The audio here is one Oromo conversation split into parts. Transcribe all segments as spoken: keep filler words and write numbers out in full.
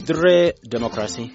Dirree Dimookiraasii.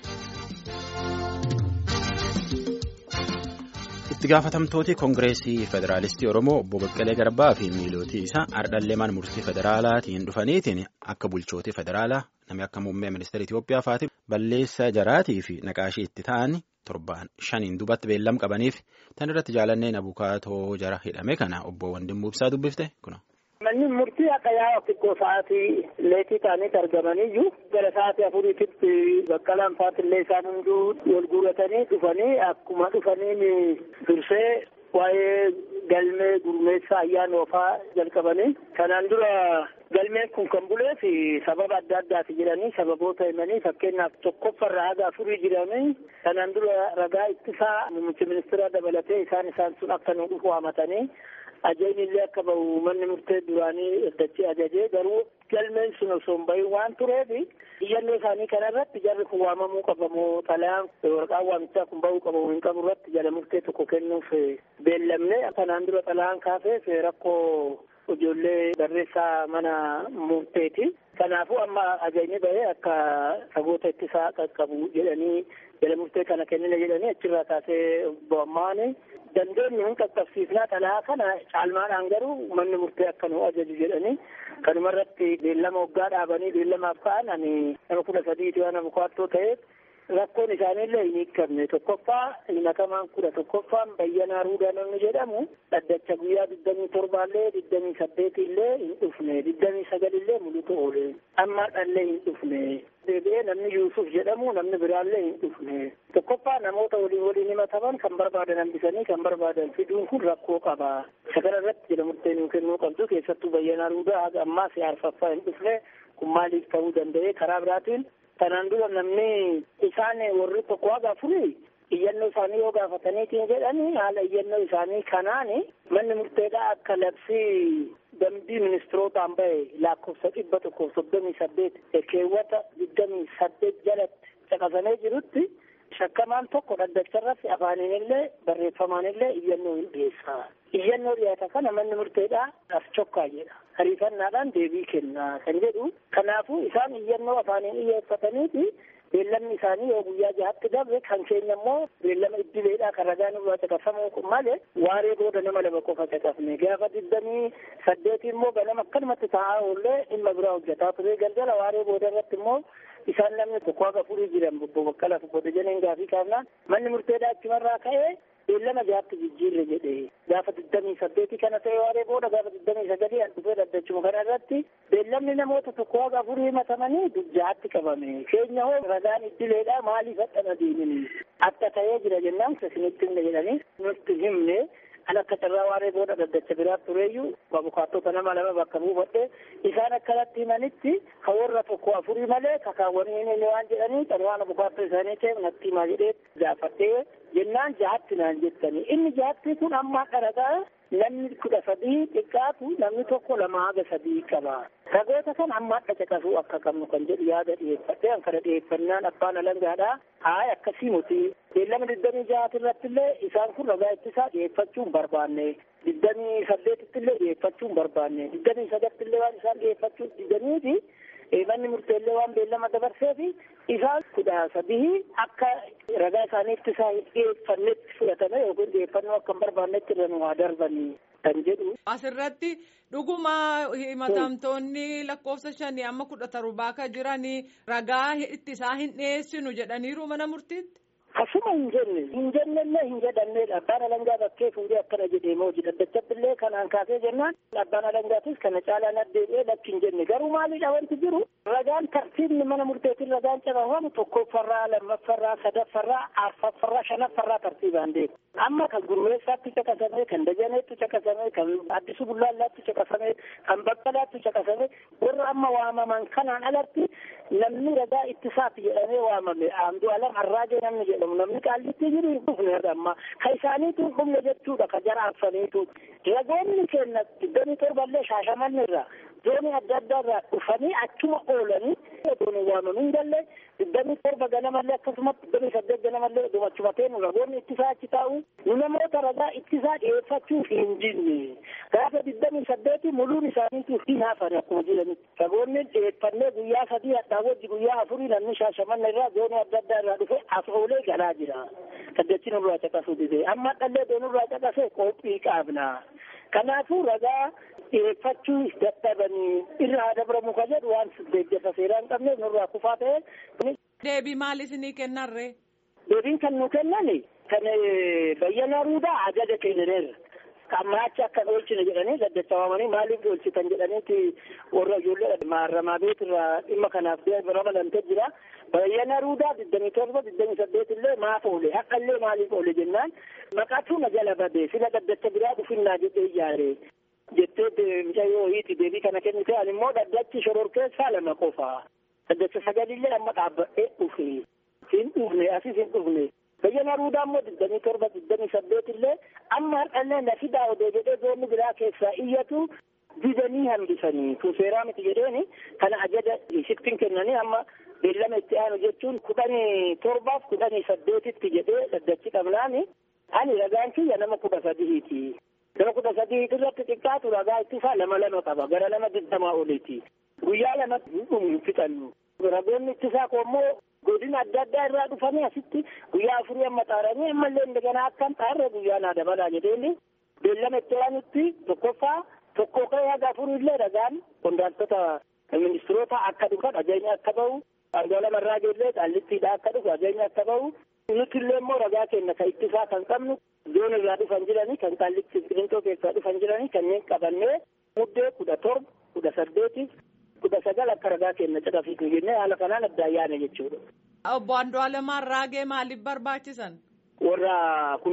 Itti gaafatamtooti Koongireesii Federaalistii Oromoo obbo Baqqalee Garbaa fi miilootii isaa ardhalleemaan murtii federaalaatiin dhufaniitiin akka bulchootii federaalaa namni akka muummee ministeera Itoophiyaa fa'aatiif balleessaa jaraatii fi naqaashii itti ta'an torbaan shaniin duubatti beellam qabaniif tan irratti jaalanneen abukaatoo jara hidhame kana obbo Wandimmuu Ibsaa dubbifte kuna. Manni murtii akka yaa'u xiqqoo sa'aatii leetii ta'anii argamaniyyuu gara sa'aatii afuriititti Baqqalaan fa'aatillee isaan hunduu wal guuratanii dhufanii akkuma dhufaniin dursee waa'ee galmee gurmeessaa ayyaana oofaa jalqabanii kanaan dura galmeen kun kan bulee fi sababa adda addaati jedhanii sababoota himanii fakkeenyaaf tokkoffarraa haga afurii jedhamanii kanaan dura ragaa ittisaa muummicha ministeeraa dabalatee isaan isaan sun akka nu dhufu waamatanii. Ajajni illee akka bahu manni murtee duraanii iddachee ajajee garuu galmeen sun osoo hin bahin waan tureef iyyannoo isaanii kanarratti jarri kun waamamuu qabamoo xalayaan waraqaan waamichaa kun bahuu qabamoo hin qabu irratti jala murtee tokko kennuuf beellamne kanaan dura xalayaan kaafeef rakkoo ijoollee barreessaa mana murteeti. Kanaafuu amma ajajni bahee akka saboota ittisaa qaqqabu jedhanii jala murtee kana kennina jedhanii achirraa kaasee bo'ammaani. Dandeenyi hin qaqqabsiifnaa xalayaa kana caalmaadhaan garuu manni murtee akka nu ajaju jedhanii kanuma irratti beellama waggaa dhaabanii beellamaaf ka'an ani nama kudha sadiiti waan abukaattoo ta'eef rakkoon isaaniillee hin hiikamne tokkoffaa himatamaan kudha tokkoffaan Bayyanaa Ruudaa namni jedhamu dhaddacha guyyaa digdamii torbaallee digdamii saddeetiillee hin dhufne digdamii sagalillee mulutu oole ammaadhallee hin dhufne deebi'ee namni Yuusuf jedhamu namni biraallee hin dhufne tokkoffaa namoota waliin waliin himataman kan barbaadan hambisanii kan barbaadan fiduun kun rakkoo qaba sakara irratti jedha murtee nuu kennuu qabdu keessattuu Bayyanaa Ruudaa haga ammaa siyaarfaffaa hin dhufne kun maaliif ta'uu danda'e karaa biraatiin. Kanaan dura namni isaan warri tokko haga afurii iyyannoo isaanii yoo gaafataniitiin jedhanii haala iyyannoo isaanii kanaan manni murteedhaa akka labsii dambii ministirootaan bahe lakkoofsa dhibba tokkoof soddomii saddeet keewwata digdamii saddeet jalatti caqasamee jirutti shakkamaan tokko dhaddacharratti afaaniinillee barreeffamaanillee iyyannoo hin dhiyeessa. Iyyannoo dhiyaata kana manni murteedhaa as chokkaa jedha. Ariifannaadhaan deebii kenna kan jedhu. Kanaafuu isaan iyyannoo afaaniin dhiyeeffataniiti beellamni isaanii yoo guyyaa jahatti dabre kan keenya immoo beellama iddileedhaa kan ragaan irraa caqasamuu malee waaree booda nama lama qofa caqafne gaafa digdamii saddeetii immoo ganama akkanumatti taa'aa oollee dhimma biraa hojjetaa ture galgala waaree booda irratti immoo isaan namni tokko haga furii jiran obbo Baqqalaa fi Bodajaneen gaafii kaafnaan manni murteedhaa achumarraa ka'ee beellama jahatti jijjiirre jedhe gaafa digdamii saddeetii kana ta'e waaree booda gaafa digdamii sagalii an dhufee dhaddachuma kana irratti beellamni namoota tokko haga afurii himatamanii jahatti qabame keenya hoo ragaan iddileedhaa maaliif hadhana deemini akka ta'ee jira jennaan isinitti himne jedhanii nutti himne an akka carraa waaree booda dhaddacha biraatti tureeyyuu abukaattota nama lama bakka buufadhe isaan akkanatti himanitti ka warra tokko afurii malee kakaawwanii hin waan jedhanii kan waan abukaattoo isaanii ta'e natti himaa jedhee gaafadhee jennaan jahatti naan jettanii inni jahatti kun amma dharagaa namni kudha sadii xiqqaatu namni tokko lama haga sadii qaba. Ragoota kan amma adda caqasuu akka qabnu kan jedhu yaada dhiyeeffadhee an kana dhiyeeffannaan abbaan alangaadhaa haaya akkasii nuti beellama digdamii jahaati irratti illee isaan kun ragaa ittisaa dhiyeeffachuu hin barbaanne digdamii saddeetitti illee dhiyeeffachuu hin barbaanne digdamii sagatti illee waan isaan dhiyeeffachuu didaniiti manni murteellee waan beellama dabarsee fi isaan kudha sadii akka ragaa isaanii ittisaa hin dhiyeeffannetti fudhatame yookiin dhiyeeffannoo akka hin barbaannetti irra nu haa darbanii kan jedhu. Asirratti dhuguma himatamtoonni lakkoofsa shanii amma kudha torbaa kan jiranii ragaa ittisaa hin dhiyeessinu jedhaniiru mana murtiitti. Asuma hin jenne hin jennellee hin jedhamneedha abbaan alangaa bakkee fuudhee akkana jedhee moo dhaddachattillee kanaan kaasee jennaan abbaan alangaatis kana caalaan addeebi'ee lakki hin jenne garuu maalidha wanti jiru ragaan tartiibni mana murteetiin ragaan cabafamu tokkoffarraa lammaffarraa sadaffarraa arfaffarraa shanaffarraa tartiibaan deemu amma kan gurmeessaatti caqasamee kan dajaneetti caqasamee kan addisu bullaallaatti caqasamee kan baqqalaatti caqasamee warra amma waamaman kanaan alatti namni ragaa ittisaatti jedhamee waamame aamduu alam arraajee namni jedhamu namni qaallitti jiru hin dhufne amma ka isaaniitu hin dhumne jechuudha ka jara afsaniitu ragoonni kenna digdamii torballee shaashamanni irraa zoonii adda addaa irraa dhufanii achuma oolanii Otoon waamamu hin galle digdamii torba ganamallee akkasumatti digdamii saddeet ganamallee dumachumatee nu ragoonni ittisaa achi taa'u nu namoota ragaa ittisaa dhiyeeffachuuf hin jirne gaafa digdamii saddeeti muluun isaaniitu hin hafan akkuma jedhanitti ragoonni dhiyeeffannee guyyaa sadii hadhaa wajji guyyaa afurii namni shaashamanna irraa zoonii adda addaa irraa dhufe as oolee galaa jira. Saddeetti nurraa caqasuu dide amma dhallee doonurraa caqasee qophii qaabna. Kanaafuu ragaa dhiyeeffachuu dadhabanii irra haa dabramu ka jedhu waan deeggarsa seeraa hin qabne nurraa kufaa ta'e. Deebii maal isinii kennarre? Deebiin kan nu kennan kan Bayyanaa Ruudaa ajaja kennineerra. Amma achi akka oolchine jedhanii daddachawamanii maaliif oolchitan jedhaniiti warra ijoollee maaramaa beetirraa dhimma kanaaf ramadamtee jira. Bayyanaa Ruudaa digdamii torba digdamii saddeet illee maaf oole akka illee maaliif oole jennaan maqaatu na jala badee sila daddacha biraa dhufinnaa jedhee ijaare jettee mucayyoo hiiti deebii kana kennite ani immoo daddachi shororkeessaa lama qofa daddacha sagalillee amma dhaabbadhee dhufe hin dhufne asis hin dhufne. Bayyanaa Ruudaa immoo digdamii torba digdamii saddeet illee amma har'allee na fidaa odoo jedhee zoonni biraa keessaa iyyatu didanii hambisanii kun seeraa miti jedheeni kana ajaja sittiin kennanii amma beellama itti aanu jechuun kudhanii torbaaf kudhanii saddeetitti jedhee daddachi qabnaani ani ragaan kiyya nama kudha sadiiti. Nama kudha sadii irratti xiqqaatu ragaa ittisaa lama lama qaba gara lama digdamaa oliiti. Guyyaa lamatti hin fixannu. Ragoonni ittisaa koommoo godina adda addaa irraa dhufanii asitti guyyaa afurii amma xaaranii ammallee indagana akkam xaarre guyyaa naa dabalaa jedheeni beellama itti aanutti tokkoffaa tokko ka'ee haga afurillee ragaan qondaaltota ministiroota akka dhufan ajajni akka bahu argaa marraa geellee xaallittiidha akka dhufu ajajni akka bahu nuti illee immoo ragaa kenna kan ittisaa kan qabnu zoon irraa dhufan jiranii kan xaallitti qilintoo keessaa dhufan jiranii kanneen qabannee muddee kudha torba kudha saddeetiif kudha sagal akka ragaa kenna caqafiitu jennee haala kanaan adda ayyaana jechuudha. Obbo Andu'aalem Arraagee maaliif barbaachisan? Warra kun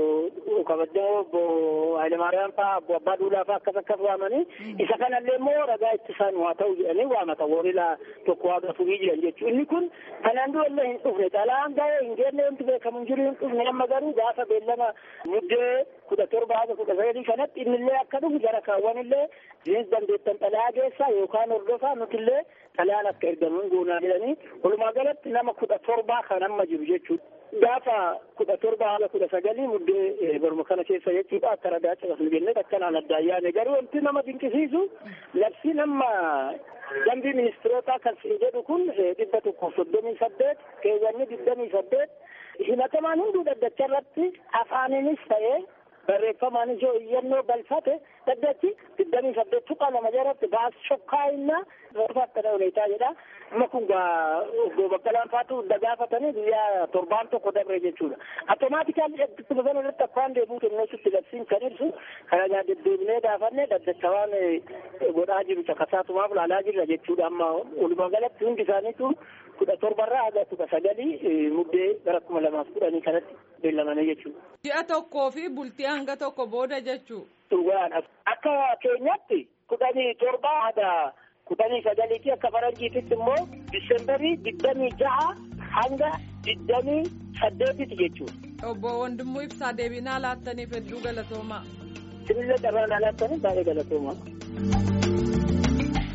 kabajamoo obbo Hayilemaariyaam fa'aa obbo Abbaa Duulaa fa'aa akkas akkas waamanii isa kanallee immoo ragaa ittisaan waa ta'u jedhanii waamata warrila tokko waaqa furii jiran jechuudha. Inni kun kanaan durallee hin dhufne xalaan ga'ee hin geenne wanti beekamu hin jiru hin dhufne amma garuu gaafa beellama muddee kudha torba haga kudha sagalii kanatti innillee akka dhufu jara kaawwanillee jireenya dandeettan xalaa geessaa yookaan hordofaa nutillee xalaan akka ergamuun goonaa jedhanii walumaa galatti nama kudha torbaa kan amma jiru jechuudha. Gaafa kudha torba haala kudha sagalii muddee baruma kana keessa jechuudha akka ragaa caqasnu jennee akkanaan adda ayyaane garuu wanti nama dinqisiisu labsiin amma dambii ministirootaa kan siin jedhu kun dhibba tokkoof soddomii saddeet keewwanni digdamii saddeet himatamaan hunduu daddacha irratti afaaninis ta'ee barreeffamaanis yoo iyyannoo balfate daddachi digdamii saddeet tuqa lama jalatti baas shokkaayinna akkana huneetaa jedha. Amma kun obbo Baqqalaan faatu dagaafatanii guyyaa torbaan tokko dabre jechuudha. Automaatikaalli ittuma sana irratti akkaan deebuu kennuusitti labsiin kan ibsu kana deddeebinee gaafannee daddacha waan godhaa jiru caqasaatumaaf laalaa jirra jechuudha. Amma walumaa galatti hundi isaaniitu kudha torbarraa haga kudha sagalii muddee gara kuma lamaaf kudhanii kanatti beellamanii jechuudha. Ji'a tokkoo fi bultii hanga tokko booda jechuudha. Dhugaadha. Akka keenyatti kudhanii torbaa haga kudhanii sagaliitii akka faranjiititti immoo disembarii digdamii ja'a hanga digdamii saddeetitti jechuudha. Obbo Wandimmoo Ibsaa deebinaa laattaniif hedduu galatoomaa. Sinillee carraan laattaniif baay'ee galatoomaa.